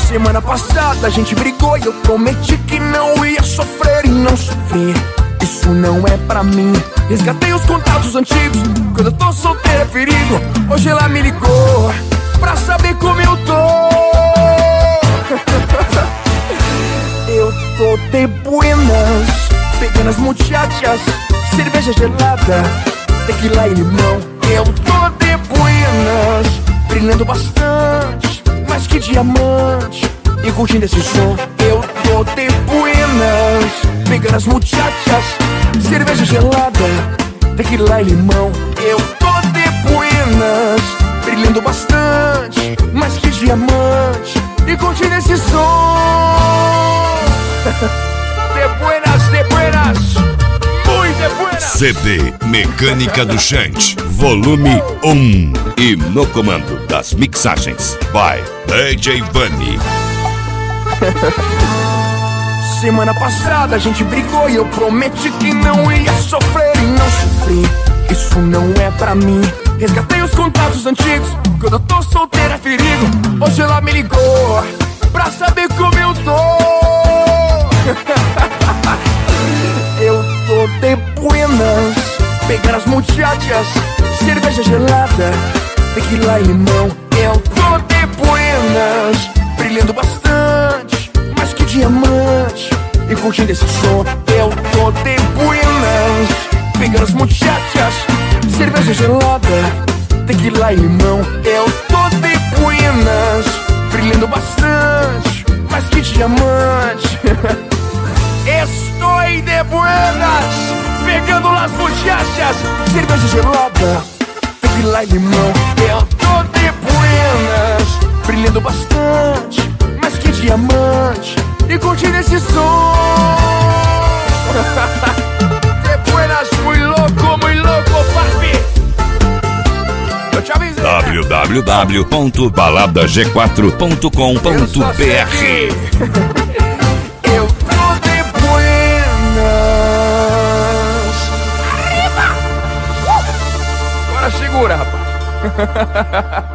Semana passada a gente brigou e eu prometi que não ia sofrer e não sofri. Isso não é pra mim. Resgatei os contatos antigos. Quando eu tô solteiro é perigo. Hoje ela me ligou pra saber como eu tô. Eu tô de buenas, pegando as muchachas, cerveja gelada, tequila e limão. Eu tô de buenas, brilhando bastante, mais que diamante, e curtindo esse som. Eu tô de buenas, pegando as muchachas, cerveja gelada, tequila e limão. Eu tô de buenas, brilhando bastante, mais que diamante, e curtindo esse som. De buenas, muito de buenas. CD Mecânica do Chante, volume 1. E no comando das mixagens, by DJ Vani. Semana passada a gente brigou e eu prometi que não ia sofrer e não sofri. Isso não é pra mim. Resgatei os contatos antigos. Quando eu tô solteiro é perigo. Hoje ela me ligou pra saber como eu tô. Eu tô de buenas, pegando as muchachas, cerveja gelada, tequila e limão. Eu tô de buenas, brilhando bastante, mais que diamante, e curtindo esse som. Eu tô de buenas, pegando as muchachas, cerveja gelada, tequila e limão. Eu tô de buenas, brilhando bastante, mais que diamante. Estou de buenas, pegando las muchachas, cerveja gelada, tequila e limão. Eu tô de buenas, brilhando bastante, mais que diamante, e curtindo esse som. De buenas, muito louco, papi. Eu te avisei. www.baladag4.com.br. Segura, rapaz.